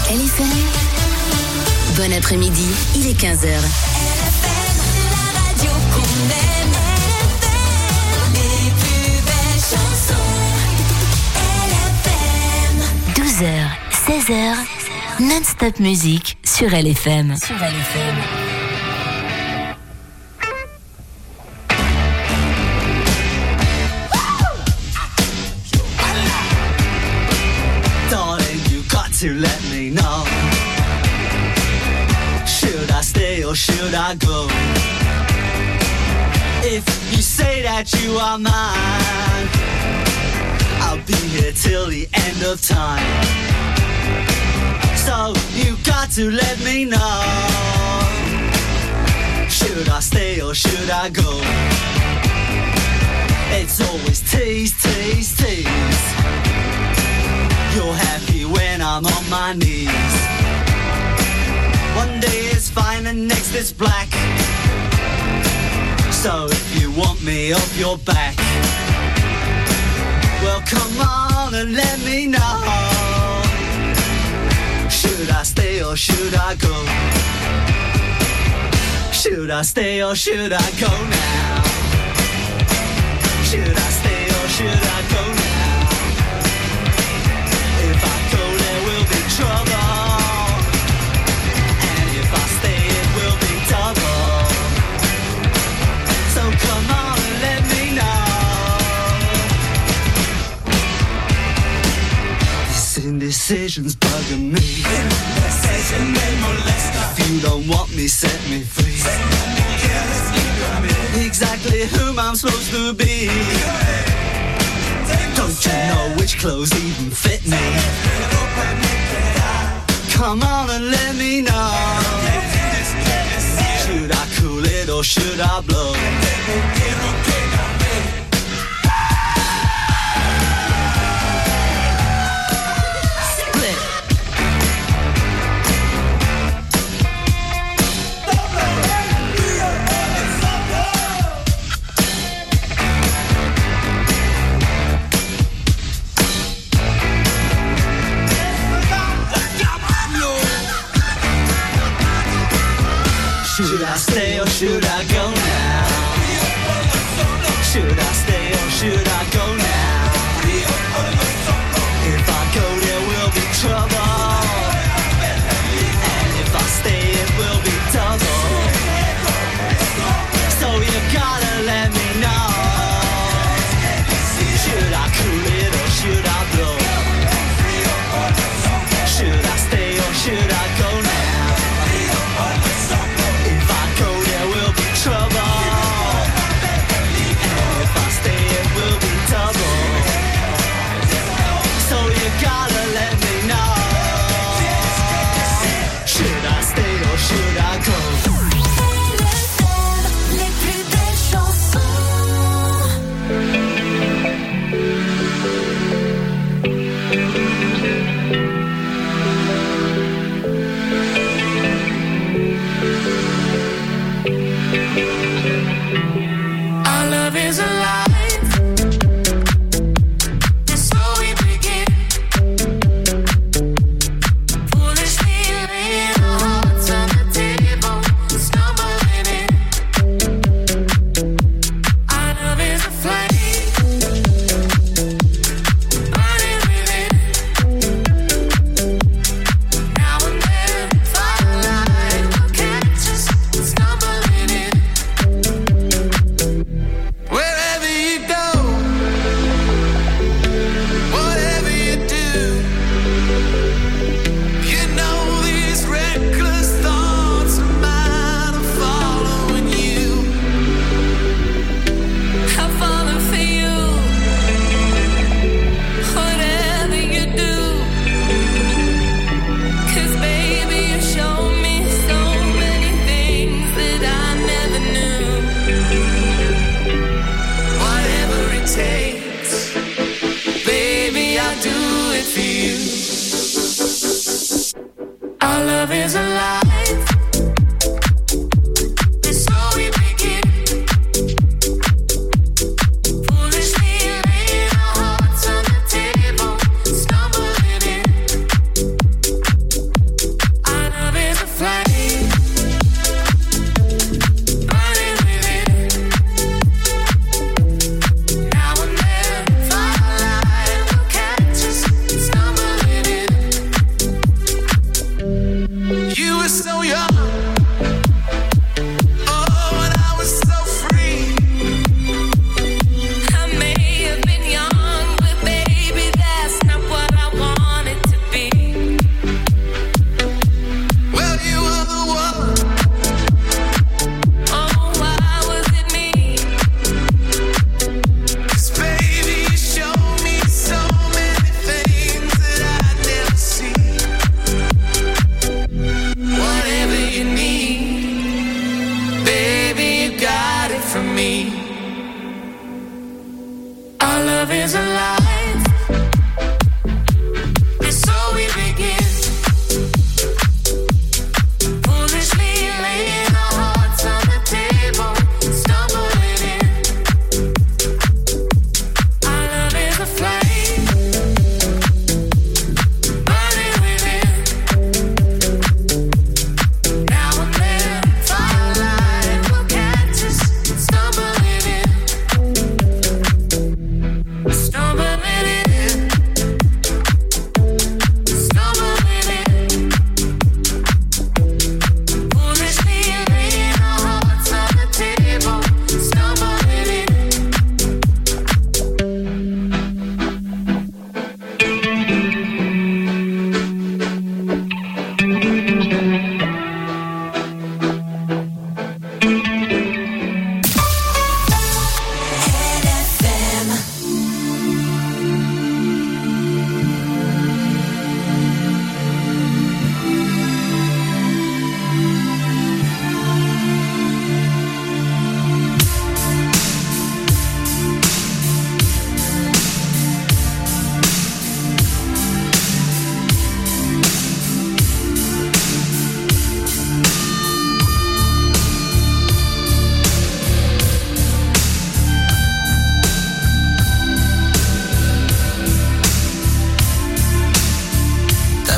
LFM. Bon après-midi, il est 15h. LFM, la radio qu'on aime. Les plus belles chansons. LFM. 12h, 16h, non-stop musique sur LFM. Darling, you got to let me know. Should I stay or should I go? If you say that you are mine, I'll be here till the end of time. So you got to let me know. Should I stay or should I go? It's always tease, tease, tease. You're happy when I'm on my knees. One day it's fine and next it's black. So if you want me off your back, well come on and let me know. Should I stay or should I go? Should I stay or should I go now? Should I stay or should I go now? If I go there will be trouble, and if I stay it will be double. So come on and let me know. This indecision's bugging me. If you don't want me, set me free. Exactly whom I'm supposed to be. Don't you know which clothes even fit me? Come on and let me know. Should I cool it or should I blow? Should I stay or should I go now? Should I stay or should I go now? If I go there will be trouble, and if I stay it will be double. So you gotta let me know. Should I cool it or should I blow? Should I stay or should I go now? Trouble, and if I stay it will be double. So you gotta let me know. Should I stay or should I go? Les plus belles chansons. Our love is alive. And so we begin. Foolishly laying our hearts on the table, stumbling in. Our love is a flame, burning within. Now and then, firelight will catch us stumbling in. Wherever you go, whatever you do, you know these reckless thoughts of mine are following you. I'm falling for you. Whatever you do, 'cause baby you show me so many things that I never knew. Whatever it takes, baby, I'll do it for you. Our love is alive. And so we begin. Foolishly laying our hearts on the table, stumbling in.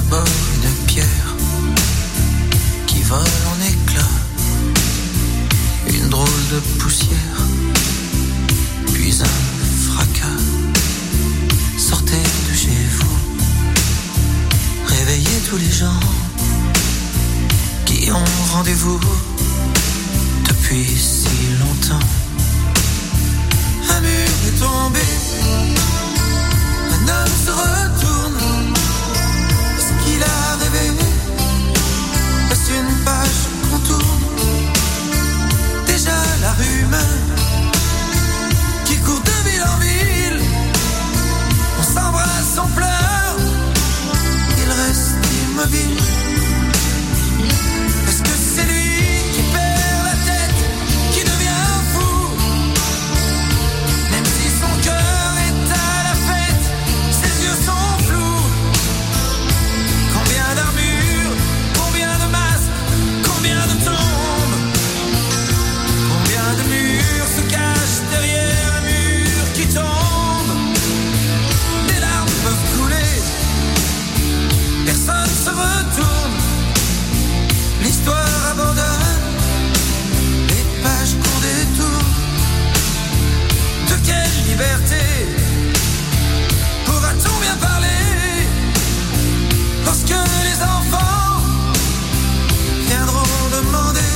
d'abord une pierre qui vole en éclats, une drôle de poussière, puis un fracas. Sortez de chez vous, réveillez tous les gens qui ont rendez-vous depuis si longtemps. Un mur est tombé, un homme se retourne. Ce qu'il a rêvé reste une page qu'on tourne. Déjà la rumeur qui court de ville en ville. On s'embrasse, on pleure, il reste immobile. Est-ce que c'est lui qui perd la tête, qui devient fou? Même si son cœur est à la fête, ses yeux sont flous. Combien d'armures, combien de masques, combien de tombes, combien de murs se cachent derrière un mur qui tombe. Des larmes peuvent couler, personne se retourne. L'histoire abandonne les pages qu'on détourne. De quelle liberté pourra-t-on bien parler lorsque les enfants viendront demander?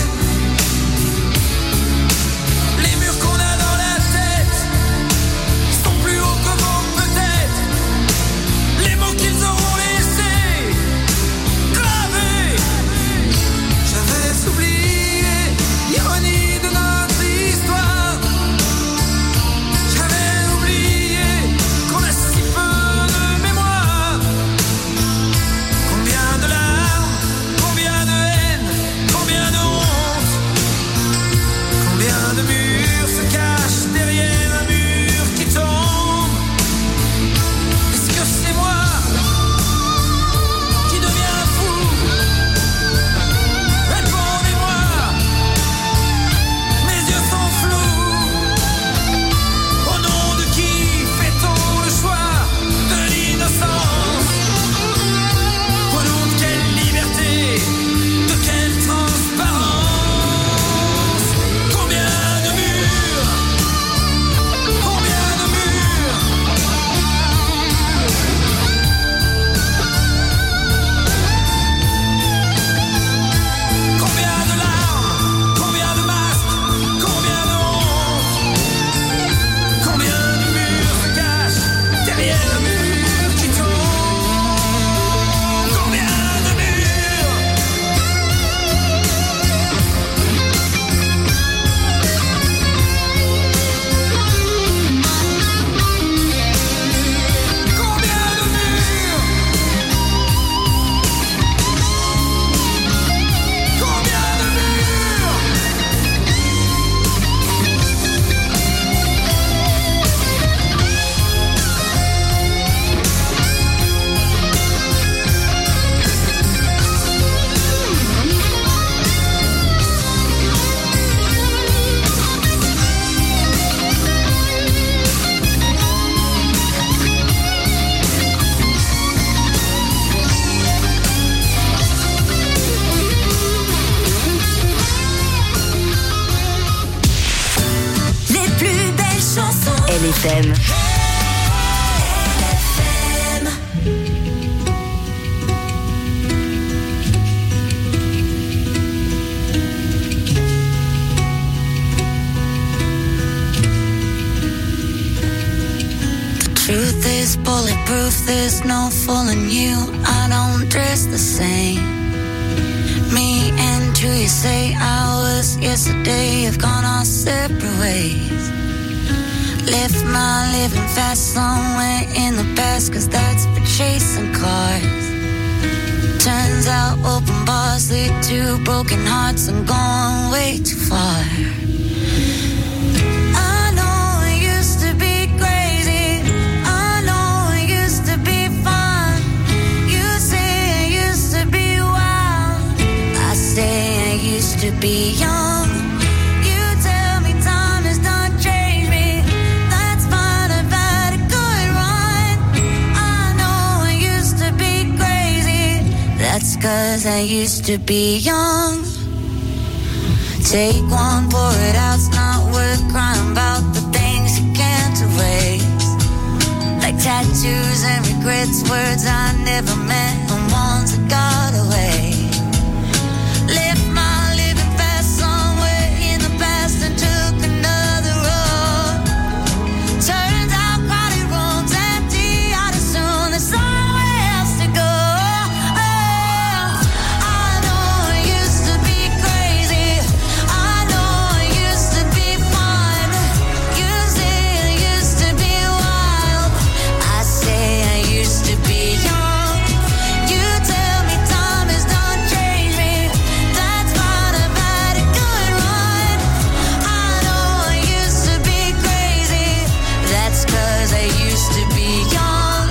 Les murs qu'on a dans la tête sont plus hauts que vos peut-être. Les mots qu'ils auront laissés gravés. J'avais oublié l'ironie de notre histoire. J'avais oublié qu'on a si peu de mémoire. Combien de larmes, combien de haine, combien de honte, combien de murs se cachent derrière un mur qui tombe. Est-ce que c'est moi qui deviens fou? Répondez-moi, mes yeux sont flous. Au nom de qui fait-on le choix de l'innocence? Au nom de quelle liberté, de quelle transparence? Combien de murs, combien de murs? Combien de larmes, combien de masques, combien de honte, combien de murs se cachent derrière un mur qui tombe? Combien de murs? Combien de murs? Combien de murs? Les plus belles chansons. LFM. Truth is bulletproof, there's no fooling you. I don't dress the same. Me and you, you say hours yesterday have gone our separate ways. Left my living fast somewhere in the past, 'cause that's for chasing cars. Turns out open bars lead to broken hearts and going way too far. I know it used to be crazy, I know it used to be fun. You say it used to be wild, I say I used to be young. You tell me time has not changed me, that's fine, I've had a good run. I know it used to be crazy, That's 'cause I used to be young. Take one, pour it out, it's not worth crying about the things you can't erase. Like tattoos and regrets, words I never meant and ones that got away. Left my living fast somewhere in the past and took another road. Turns out crowded rooms empty out as soon as somewhere else to go. I know it used to be crazy. I know it used to be fun. You say it used to be wild. I say I used to be young. You tell me time has done changed me. That's fine, I've had a good run. I know I used to be crazy. That's 'cause I used to be young.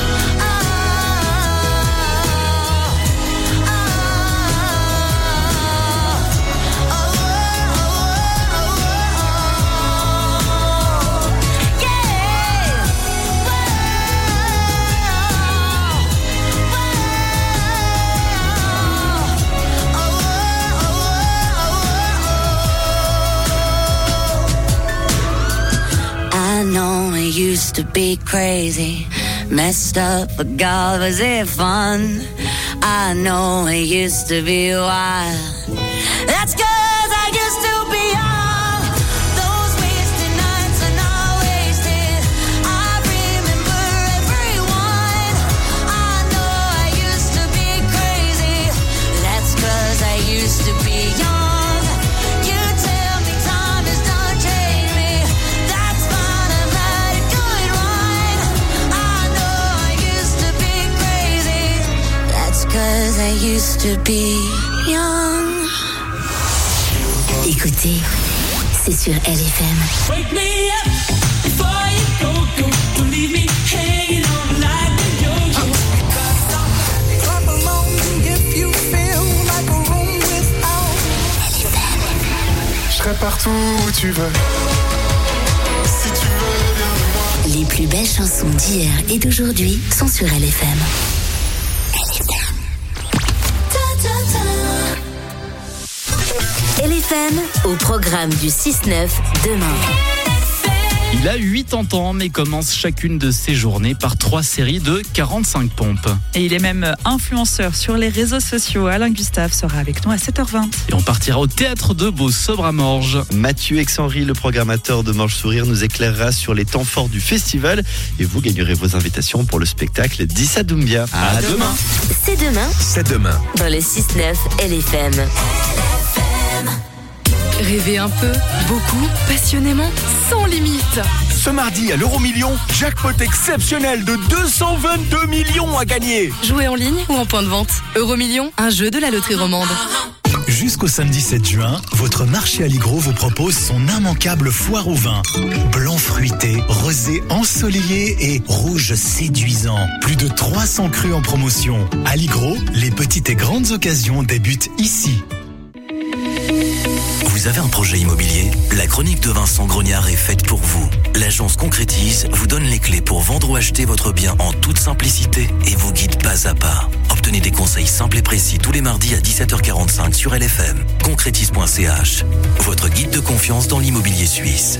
I know it used to be crazy, messed up, but God, was it fun? I know it used to be wild. That's 'cause I used to be young. Those wasted nights are not wasted. I remember everyone. I know I used to be crazy. That's 'cause I used to be young. You tell me time has done changed me. That's fine, I've had a good run. I know I used to be crazy. That's 'cause I used to be young. Écoutez, c'est sur LFM. Wake me up before you go. Don't leave me hanging on like a yo-yo. Clap along if you feel like a room without. Je serai partout où tu veux. Si tu veux bien de moi. Les plus belles chansons d'hier et d'aujourd'hui sont sur LFM. LFM au programme du 6-9 demain. Il a 80 ans, mais commence chacune de ses journées par 3 séries de 45 pompes. Et il est même influenceur sur les réseaux sociaux. Alain Gustave sera avec nous à 7h20. Et on partira au théâtre de Beau-Sobre à Morges. Mathieu Exhenry, le programmateur de Morges Sourire, nous éclairera sur les temps forts du festival. Et vous gagnerez vos invitations pour le spectacle 10 à Doumbia. À demain. C'est demain dans le 6-9 LFM. Rêver un peu, beaucoup, passionnément, sans limite. Ce mardi à l'Euro-Million, jackpot exceptionnel de 222 millions à gagner. Jouer en ligne ou en point de vente. Euro-Million, un jeu de la loterie romande. Jusqu'au samedi 7 juin, votre marché Aligro vous propose son immanquable foire au vin. Blanc fruité, rosé ensoleillé et rouge séduisant. Plus de 300 crus en promotion. Aligro, les petites et grandes occasions débutent ici. Vous avez un projet immobilier ? La chronique de Vincent Grognard est faite pour vous. L'agence Concrétise vous donne les clés pour vendre ou acheter votre bien en toute simplicité et vous guide pas à pas. Obtenez des conseils simples et précis tous les mardis à 17h45 sur LFM. Concrétise.ch, votre guide de confiance dans l'immobilier suisse.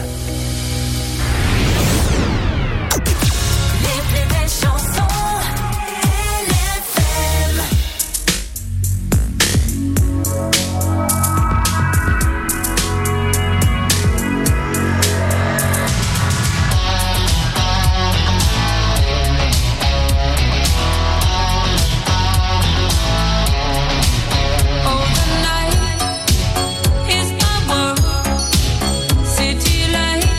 City light.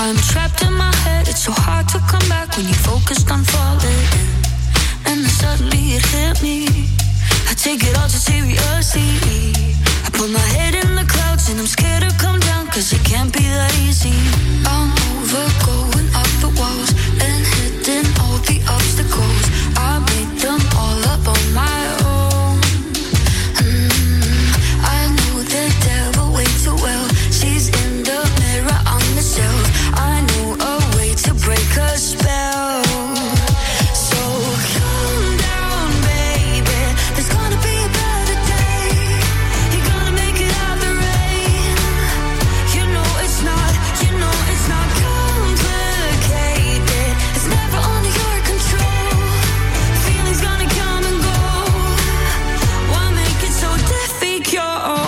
I'm trapped in my head, it's so hard to come back when you focused on falling. And then suddenly it hit me, I take it all too seriously. I put my head in the clouds and I'm scared to come down, cause it can't be that easy. I'm over going up the walls and hitting all the obstacles. I made them all up on my own. I know the devil way too well. She's in the mirror on the shelf. I knew a way to break her spell. So calm down, baby. There's gonna be a better day. You're gonna make it out the rain. You know it's not complicated. It's never under your control. Feelings gonna come and go. Why make it so difficult?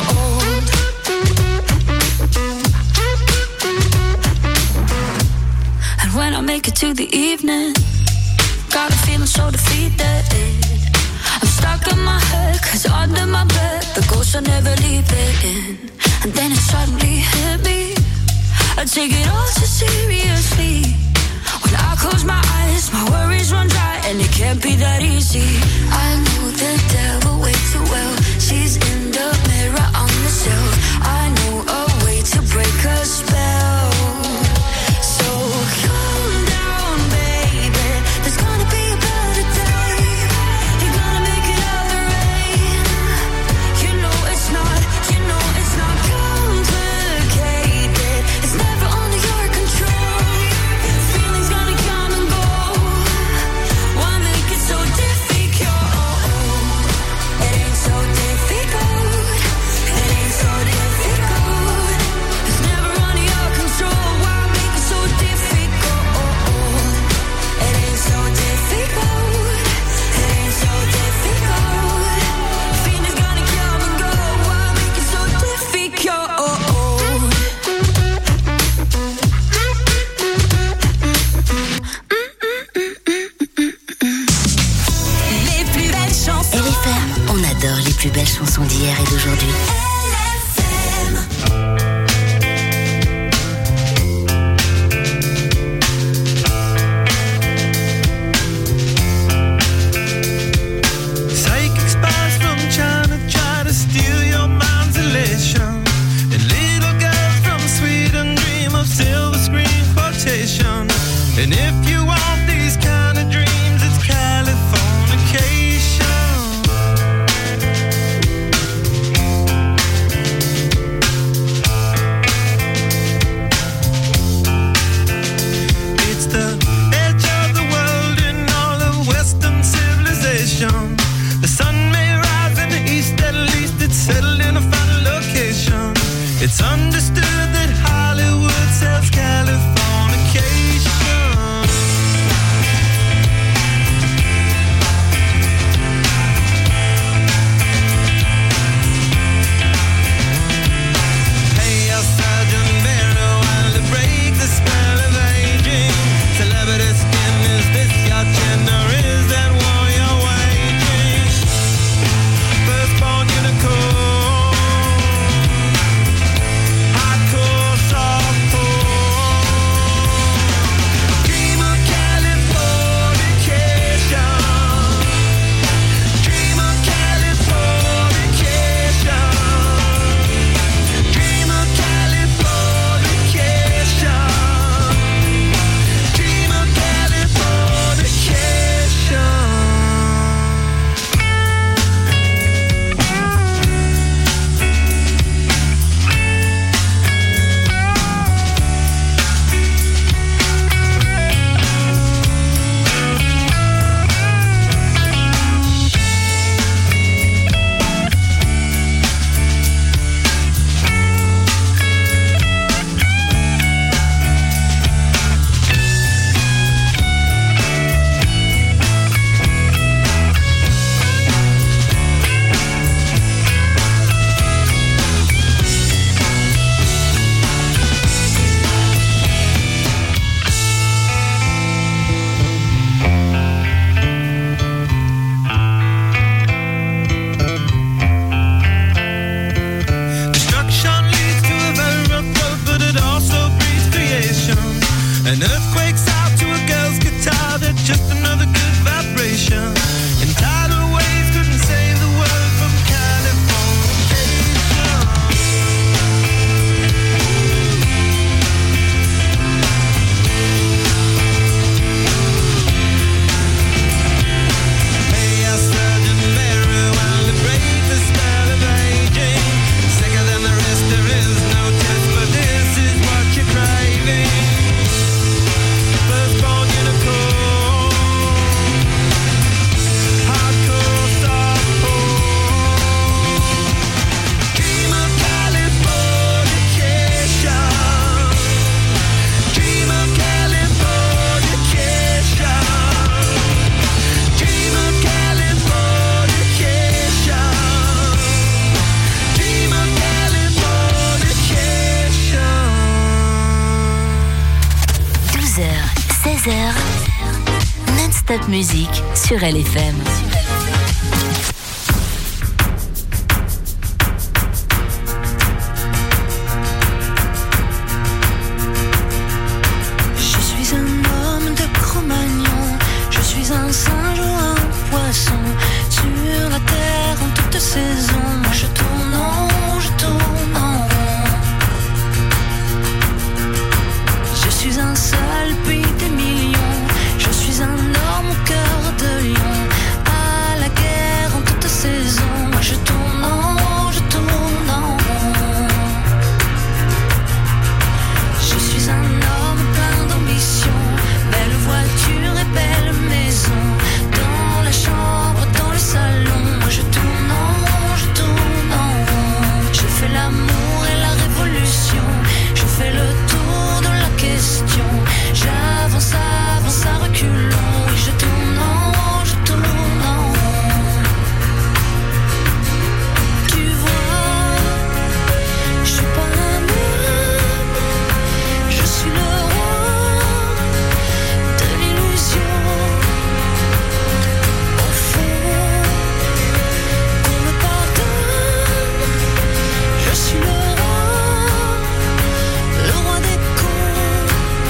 And when I make it to the evening, got a feeling so defeated. I'm stuck in my head, cause under my bed the ghosts are never leaving. And then it suddenly hit me, I take it all too seriously. When I close my eyes, my worries run dry, and it can't be that easy. I know the devil way too well. She's in the mirror on the shelf. I know a way to break her spell. So calm down, baby. There's gonna be a better day. You're gonna make it out the rain. You know it's not complicated. It's never under your control. Feelings gonna come and go. Why make it so difficult? It ain't so difficult. It ain't so difficult. It's never under your control. Why make it so difficult? It ain't so difficult. It ain't so difficult. Feelings gonna come and go. Why make it so difficult? Les plus belles chansons. LFM, on adore les plus belles chansons d'hier et d'aujourd'hui. Psychic spies from China try to steal your mind's elation. And little girls from Sweden dream of silver screen quotation. And if you want these kind of dreams, it's Californication. 16h, non-stop musique sur LFM. Je suis un homme de Cro-Magnon, je suis un singe ou un poisson. Sur la terre en toute saison, moi je tourne en rond, je tourne en rond. Je suis un seul puis des millions, je suis un homme au cœur de lion. À la guerre en toute saison, moi je tourne en rond, je tourne en rond. Je suis un homme plein d'ambition, belle voiture et belle maison. Dans la chambre, dans le salon, moi je tourne en rond, je tourne en rond. Je fais l'amour et la révolution, je fais le tour de la question. J'avance, avance à reculons, et je tourne en rond, je tourne en rond. Tu vois, je suis pas un homme, je suis le roi de l'illusion. Au fond, qu'on me pardonne, je suis le roi des cons.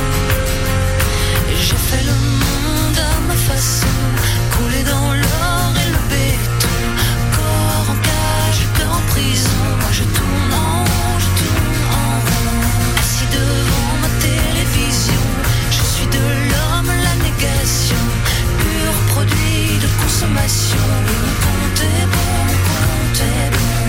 J'ai fait le monde à ma façon, coulé dans l'or et le béton. Corps en cage, cœur en prison, moi je tourne en rond, je tourne en rond. Assis devant ma télévision, je suis de l'homme la négation, pur produit de consommation. Oui, mon compte est bon, mon compte est bon.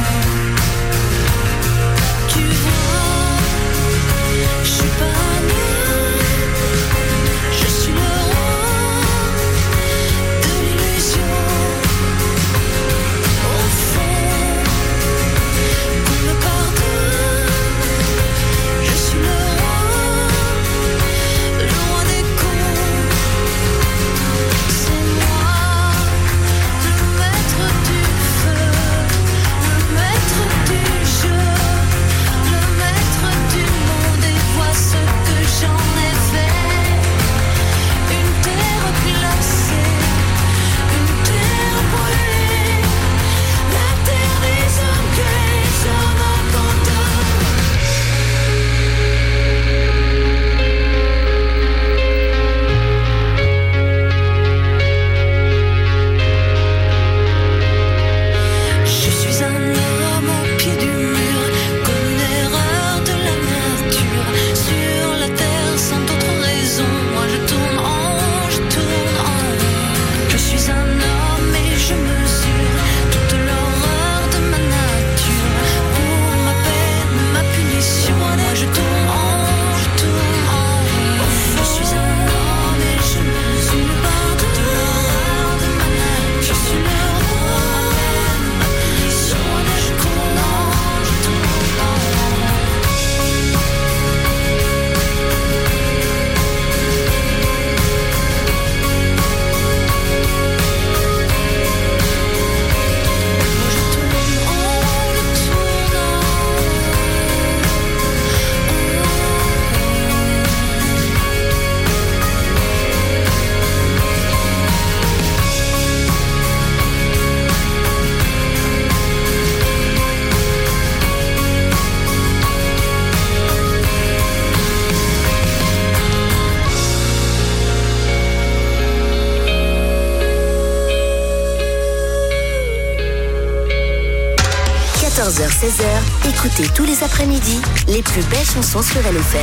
Tu vois, je suis pas un homme, je suis le roi de l'illusion. Au fond, qu'on me pardonne, je suis le roi des cons. C'est moi, le maître du feu, le maître du jeu, le maître du monde, et vois ce que j'en ai fait. Une terre glacée, une terre brûlée, la terre des hommes que les hommes abandonnent. Je suis un homme au pied du mur, comme une erreur de la nature. Sur la terre sans d'autre raison, moi je tourne en rond, je tourne en rond. Je suis un homme et je mesure toute l'horreur de ma nature. Pour ma peine, ma punition, moi je tourne en rond, je tourne en rond. Je suis un homme et je mesure toute l'horreur de ma nature. Je suis le roi, ma punition, je tourne en rond, je tourne en rond. – 16h, écoutez tous les après-midi les plus belles chansons sur LFM.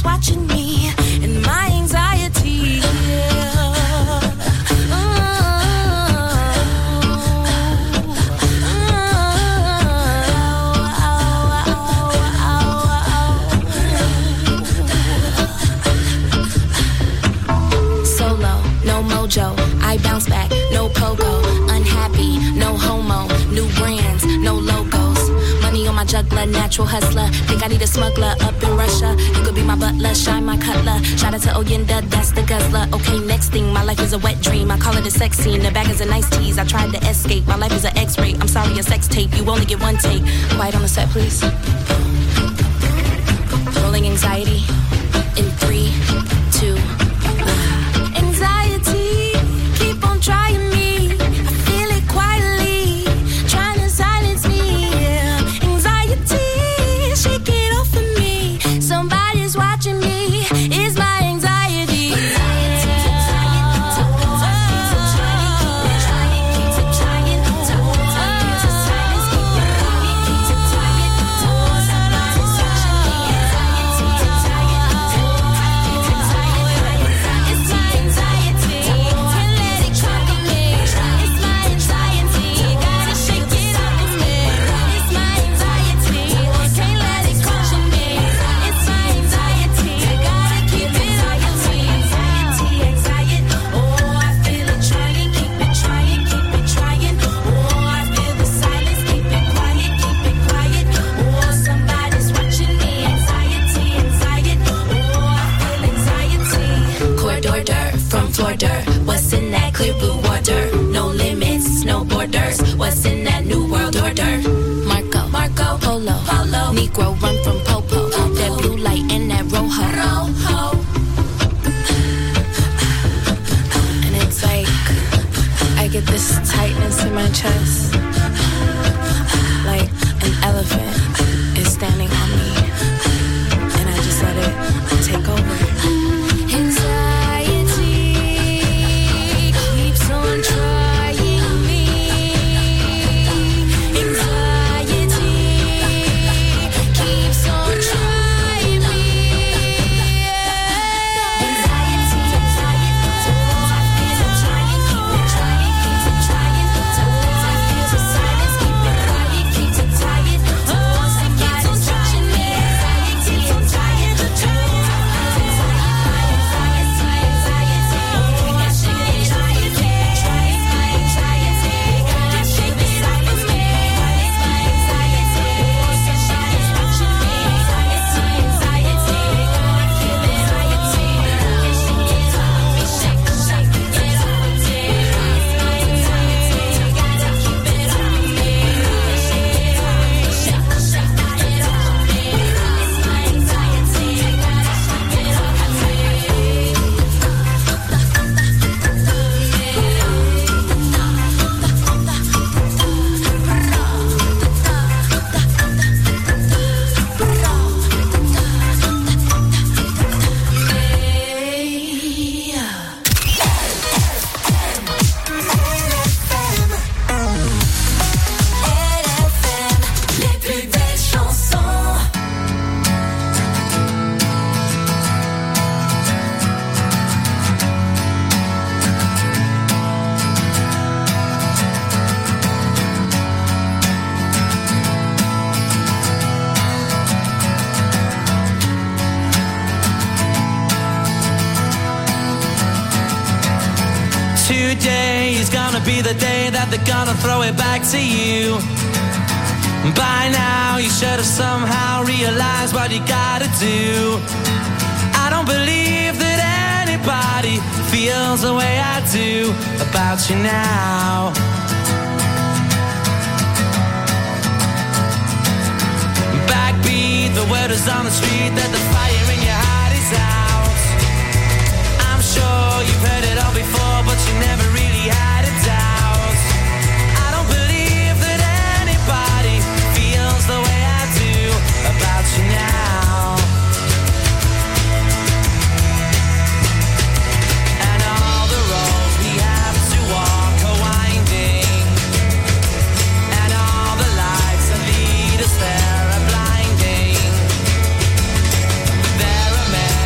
somebody's watching me and my anxiety. Solo, no mojo, I bounce back, no pogo, unhappy, no homo, new brands, no logos, money on my juggler, natural hustler, think I need a smuggler up in Russia, you could be my butler, shine my cutler, shout out to Oyenda, that's the guzzler, okay next thing, my life is a wet dream, I call it a sex scene, the bag is a nice tease, I tried to escape, my life is an x-ray, I'm sorry a sex tape, you only get one take, quiet on the set please, rolling anxiety, in 3, 2, 1. Anxiety, keep on trying me. I feel it quietly, trying to silence me. Yeah. Anxiety, shake it off of me. Somebody's watching me. It's my anxiety. What's in that clear blue water? No limits, no borders. What's in that new world order? Marco, Polo, Negro run from Popo. That blue light and that rojo. And it's like I get this tightness in my chest, like an elephant is standing on me, and I just let it take over. Trying me, anxiety keeps on trying me. Anxiety, oh I feel it trying, keep it trying, keep it trying. Oh I feel the silence, keep it quiet, keep it tired. Oh somebody's watching me. Anxiety, I'm tired, Today is gonna be the day that they're gonna throw it back to you. By now you should have somehow realized what you gotta do. I don't believe that anybody feels the way I do about you now. Backbeat, the word is on the street that the fire in your heart is out. I'm sure you've heard it all before, but you never really had a doubt. I don't believe that anybody feels the way I do about you now. And all the roads we have to walk are winding, and all the lights that lead us there are blinding. But there are many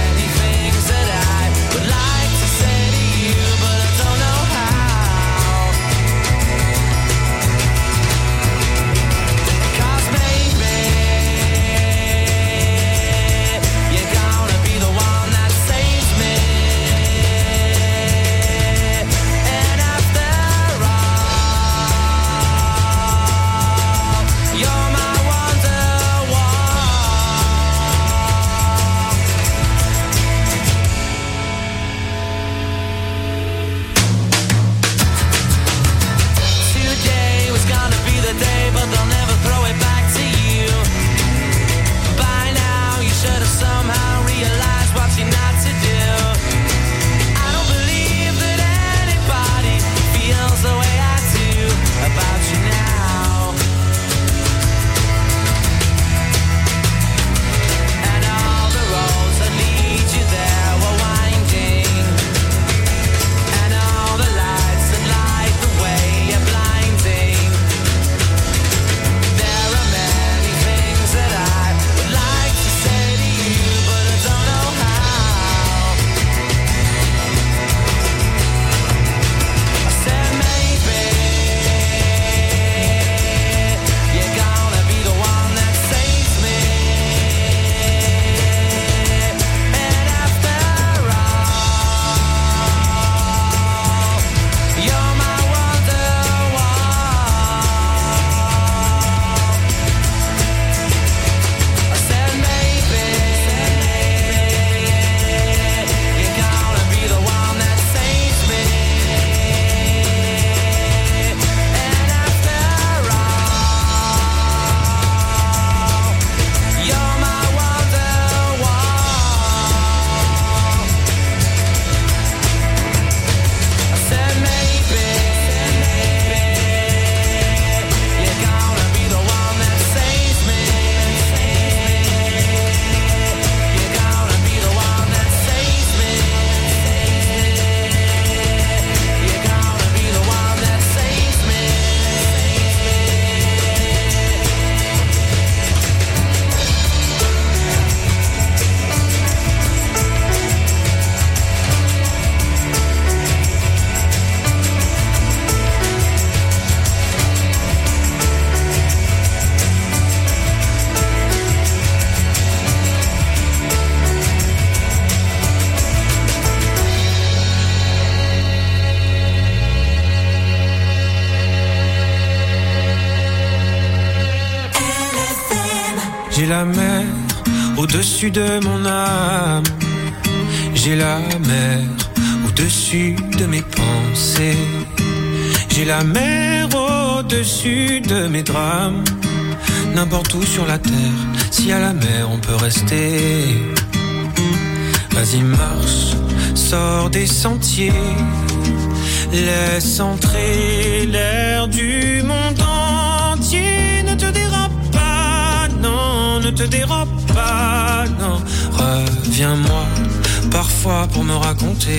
J'ai la mer au-dessus de mon âme. J'ai la mer au-dessus de mes pensées. J'ai la mer au-dessus de mes drames. N'importe où sur la terre, si à la mer on peut rester. Vas-y marche, sors des sentiers. Laisse entrer l'air du monde entier. Ne te dérobe pas, non, ne te dérobe pas, non. Reviens-moi parfois pour me raconter.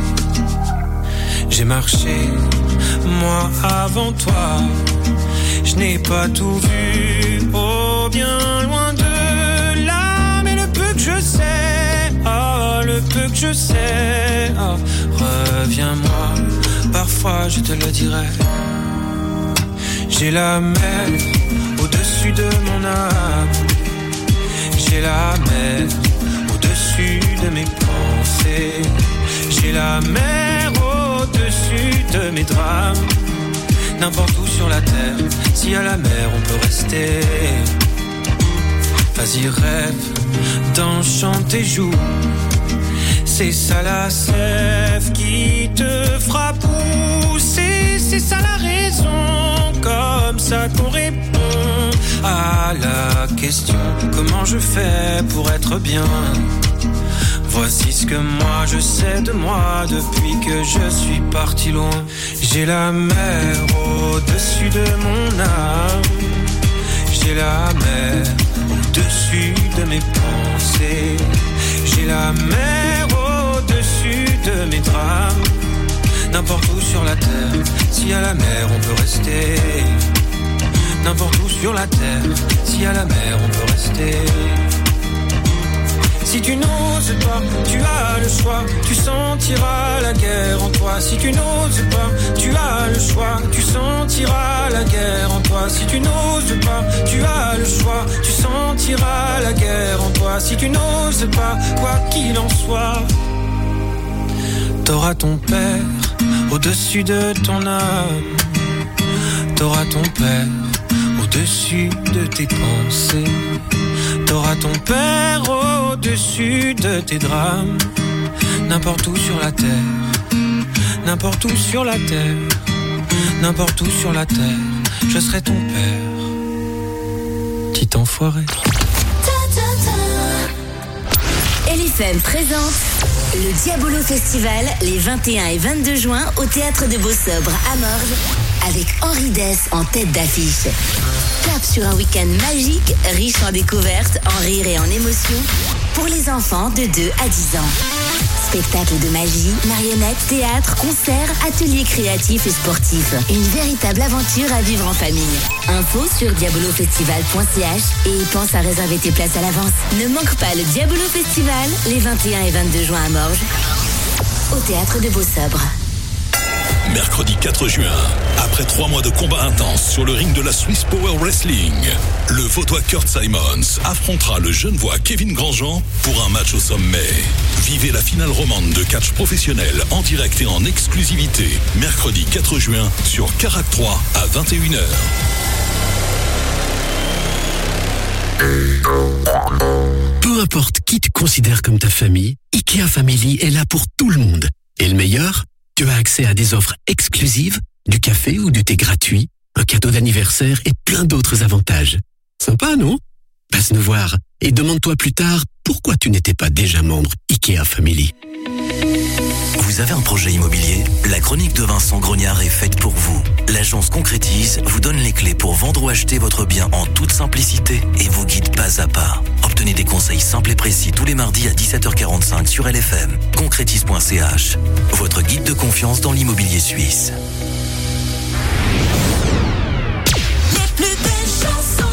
J'ai marché, moi avant toi. Je n'ai pas tout vu, oh bien loin de là. Mais le peu que je sais, oh le peu que je sais, oh, reviens-moi, parfois je te le dirai. J'ai la mer au-dessus de mon âme. J'ai la mer au-dessus de mes pensées. J'ai la mer au-dessus de mes drames. N'importe où sur la terre, si à la mer on peut rester. Vas-y rêve d'un chant tes joues. C'est ça la sève qui te fera pousser. C'est ça la raison, comme ça qu'on répond à la question. Comment je fais pour être bien? Voici ce que moi je sais de moi depuis que je suis parti loin. J'ai la mer au-dessus de mon âme. J'ai la mer au-dessus de mes pensées. J'ai la mer au-dessus de mes drames. N'importe où sur la terre, si à la mer on peut rester. N'importe où sur la terre, si à la mer on peut rester. Si tu n'oses pas, tu as le choix, tu sentiras la guerre en toi. Si tu n'oses pas, tu as le choix, tu sentiras la guerre en toi. Si tu n'oses pas, tu as le choix, tu sentiras la guerre en toi. Si tu n'oses pas, quoi qu'il en soit, t'auras ton père au-dessus de ton âme. T'auras ton père au-dessus de tes pensées. T'auras ton père au-dessus de tes drames. N'importe où sur la terre, n'importe où sur la terre, n'importe où sur la terre, je serai ton père. Petit enfoiré. LFM présente le Diabolo Festival les 21 et 22 juin au Théâtre de Beau-Sobre à Morges avec Henri Dess en tête d'affiche. Cap sur un week-end magique, riche en découvertes, en rires et en émotions pour les enfants de 2 à 10 ans. Spectacle de magie, marionnettes, théâtre, concerts, ateliers créatifs et sportifs. Une véritable aventure à vivre en famille. Info sur diabolofestival.ch et pense à réserver tes places à l'avance. Ne manque pas le Diabolo Festival les 21 et 22 juin à Morges au Théâtre de Beau-Sobre. Mercredi 4 juin, après 3 mois de combat intense sur le ring de la Swiss Power Wrestling, le Vaudois Kurt Simons affrontera le Genevois Kevin Grandjean pour un match au sommet. Vivez la finale romande de catch professionnel en direct et en exclusivité, mercredi 4 juin sur Carac 3 à 21h. Peu importe qui tu considères comme ta famille, IKEA Family est là pour tout le monde. Et le meilleur, tu as accès à des offres exclusives, du café ou du thé gratuit, un cadeau d'anniversaire et plein d'autres avantages. Sympa, non? Passe nous voir et demande-toi plus tard pourquoi tu n'étais pas déjà membre IKEA Family. Vous avez un projet immobilier? La chronique de Vincent Grognard est faite pour vous. L'agence Concrétise vous donne les clés pour vendre ou acheter votre bien en toute simplicité et vous guide pas à pas. Obtenez des conseils simples et précis tous les mardis à 17h45 sur LFM. Concrétise.ch, votre guide de confiance dans l'immobilier suisse. Les plus belles chansons.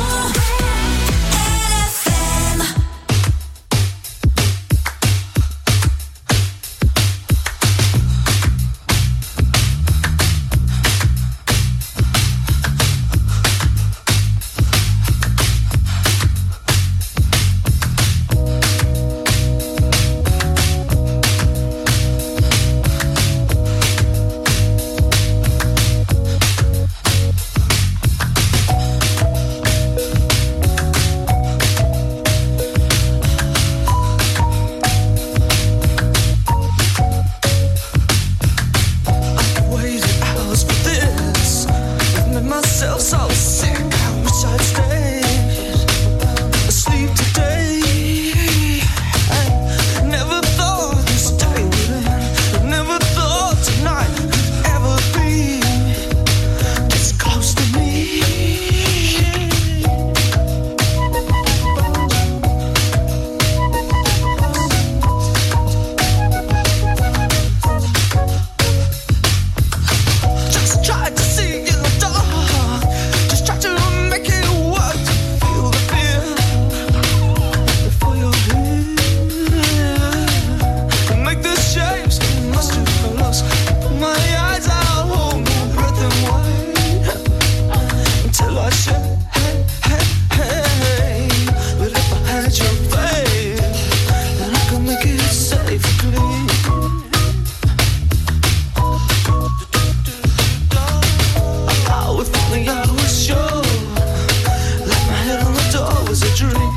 dream.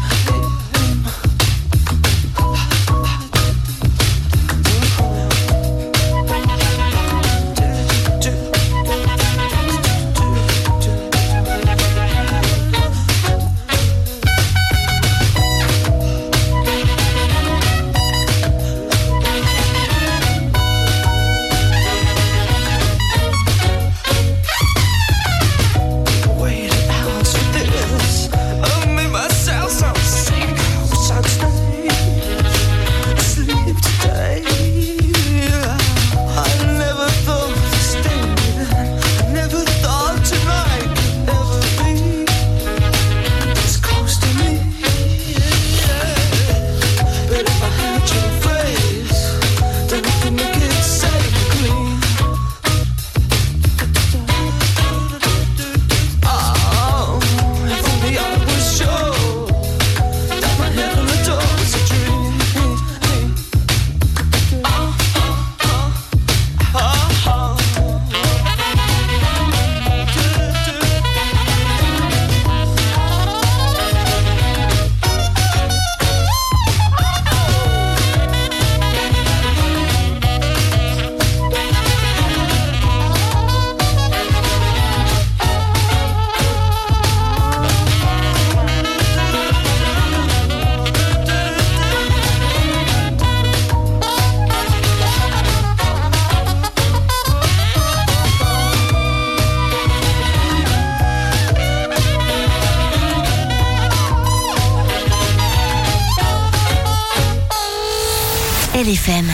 LFM.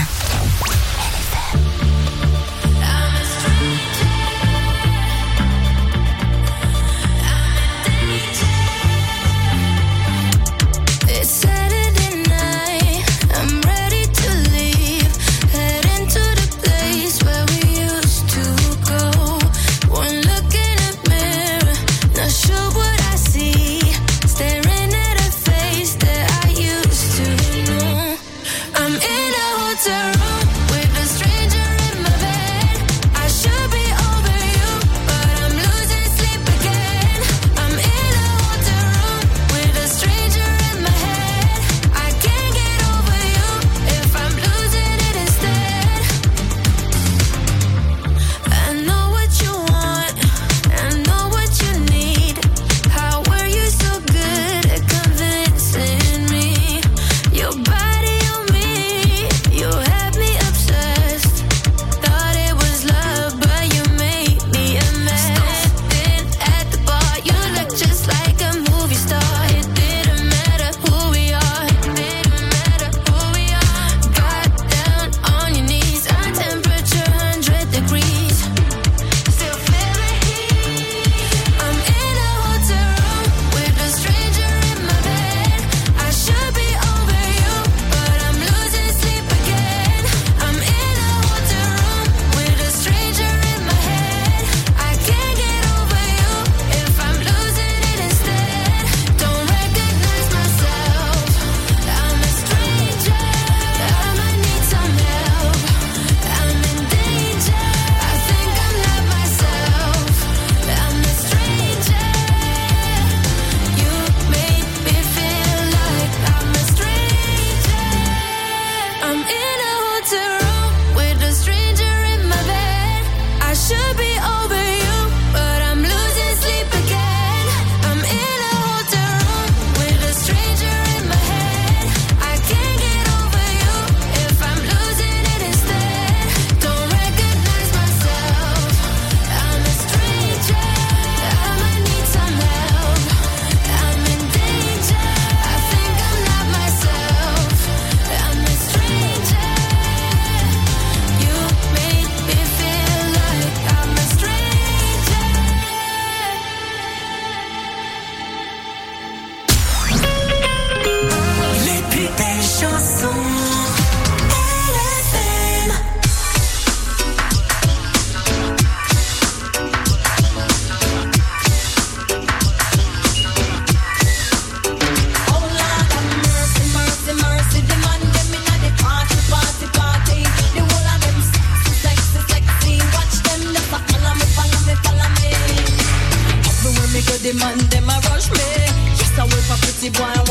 The man, them a rush me. Just a wait for pretty boy.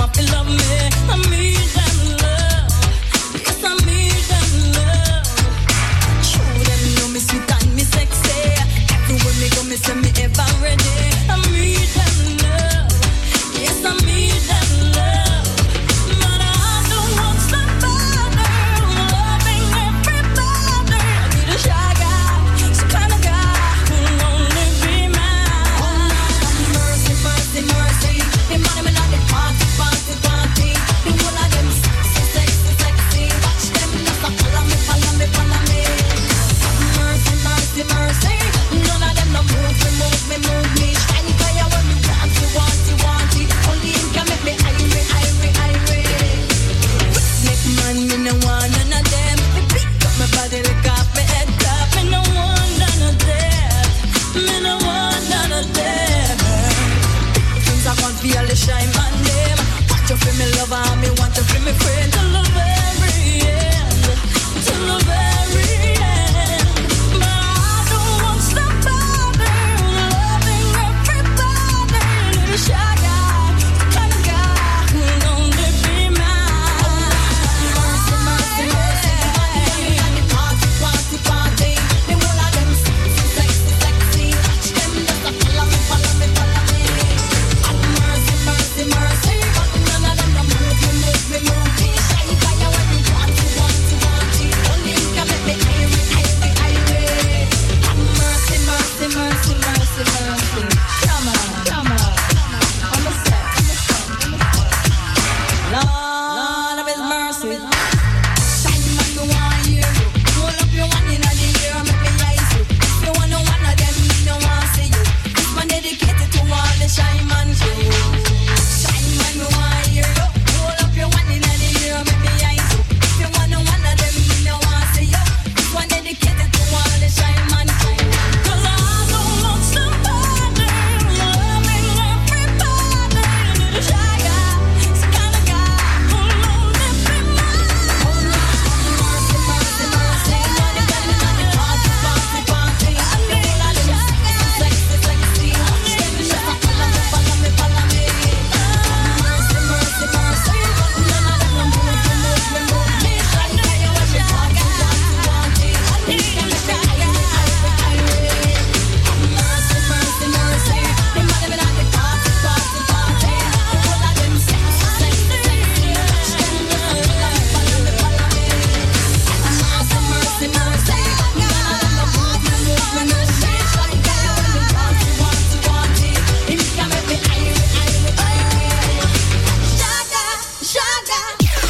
shine on them. Want you feel me lover, me want you feel me friend till the very end, till the very end. But I don't want somebody loving everybody. Little shy guy, kind of guy who only be mine. Mercy, mercy, mercy, money, party, party, party. The whole of them sexy, sexy, sexy. Them just a follow me, follow me, follow me. Mercy, mercy, mercy, but none of them don't move me, move me, move me. Shine fire when you want to, want to, want to. Only you can make me irate, irate, irate. Mercy, mercy, mercy, mercy, mercy. Come on, come on. I'm a set, I'm a set. Lord of His mercy. Shine man, you want hear you. Roll up your one in the air, make me eyes you. If you want no one of them, me no want see you. This one dedicated to all the shine man crew. Shine man, you want hear you. Roll up your one in the air, make me eyes you. If you want no one of them, me no want see you. This one dedicated to all the shine man crew. 'Cause I don't want somebody loving everybody. Little shy guy, it's the kind of guy who only be mine. Mercy, mercy, mercy, money, money, money, party, party, party. The whole of them sexy, sexy, sexy. Them just a follow me, follow me, follow me. Mercy, mercy, mercy, but none of them don't move me, move me, move me. Shine fire when me party, party, party. Only you can make me irate, irate, irate. Mercy, mercy, mercy. Them all them in the party, party, party. The whole of them sexy, sexy, sexy. Them just a follow me, follow me, follow me. Mercy, mercy, mercy. None of them don't move me, move me, move me. Shine fire when me party, party, party. Only you can make me irate, irate, irate. Shaga, shaga.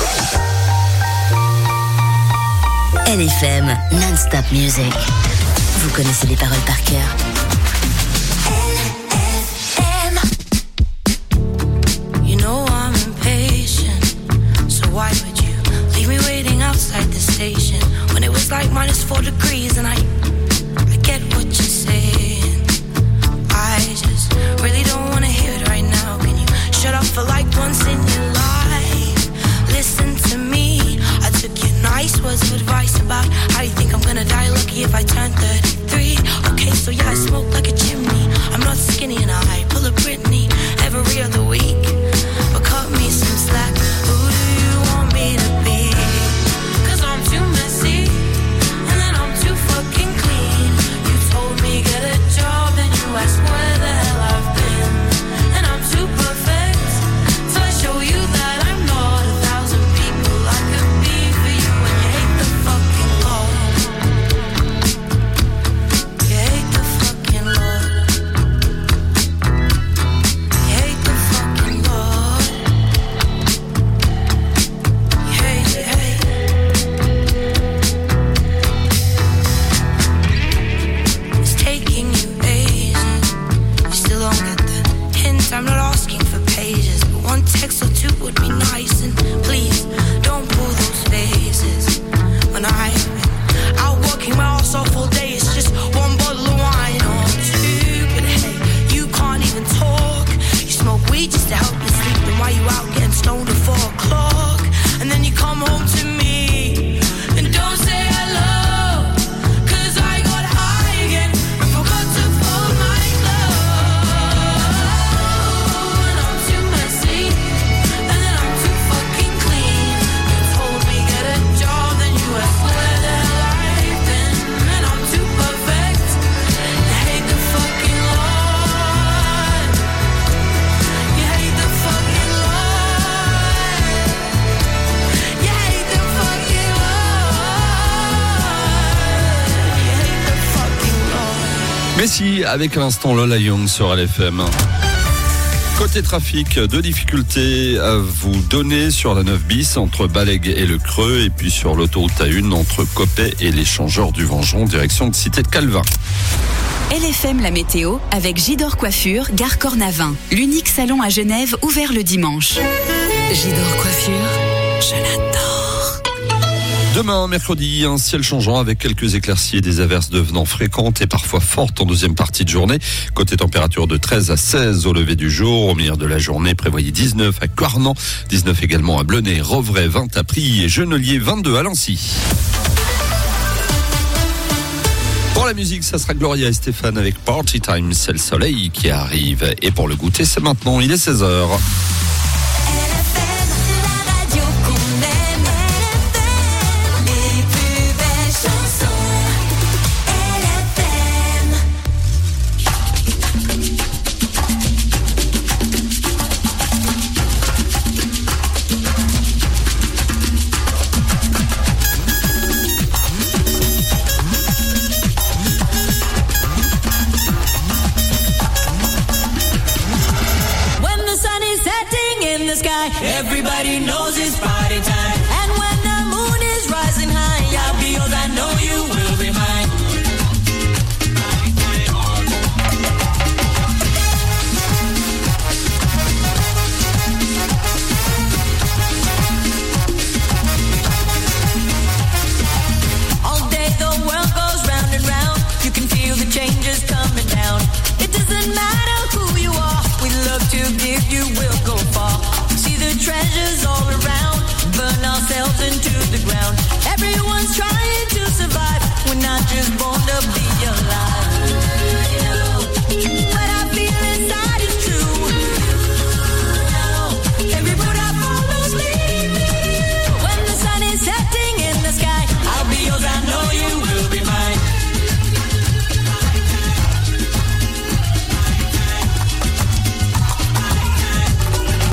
LFM, non-stop music. Vous connaissez les paroles par cœur. You know I'm impatient, so why would you leave me waiting outside the station when it was like -4 degrees? And I get what you're saying. I just really don't want to hear it right now. Can you shut up for like once in your life? Listen to me. I took your nice words of advice about how you think I'm gonna die lucky if I turn 33. Okay, so yeah, I smoke like a chimney. I'm not skinny and I pull a Britney every other week. But cut me some slack. Who do you want me to be? 'Cause I'm too messy and then I'm too fucking clean. You told me get a job and you asked where the hell I've been. And I'm too perfect to show you that I'm not 1,000 people I could be for you. And you hate the fucking Lord. You hate the fucking Lord. You hate the fucking Lord. You hate, you hate. It's taking you ages. You still don't get the hint. I'm not asking for pages, but one text or two would be nice. And please don't pull those faces when I've been out working my ass off all day. It's just one bottle of wine or two, but hey, you can't even talk. You smoke weed just to help you sleep, and why you out getting stoned at 4 o'clock? And then you come home to me and don't say hello. 'Cause I got high again and forgot to fold my clothes. And I'm too messy and then I'm too fucking clean. You told me get a job, then you asked where the hell I've been. And I'm too perfect. You hate the fucking Lord. You hate the fucking Lord. You hate the fucking Lord. You hate the fucking Lord. Messi avec à l'instant Lola Young sur LFM. Côté trafic, 2 difficultés à vous donner sur la 9 bis entre Balègue et le Creux, et puis sur l'autoroute A1 entre Coppet et l'échangeur du Vengeron, direction de Cité de Calvin. LFM la météo avec Gidor Coiffure, gare Cornavin. L'unique salon à Genève ouvert le dimanche. Gidor Coiffure, je l'adore. Demain, mercredi, un ciel changeant avec quelques éclaircies et des averses devenant fréquentes et parfois fortes en deuxième partie de journée. Côté température de 13 à 16 au lever du jour. Au milieu de la journée, prévoyez 19 à Coirnan, 19 également à Blenay, Rouvray, 20 à Prilly et Genelier, 22 à Lancy. Pour la musique, ça sera Gloria et Stéphane avec Party Time, c'est le soleil qui arrive. Et pour le goûter, c'est maintenant, il est 16h. Everybody knows it's party time.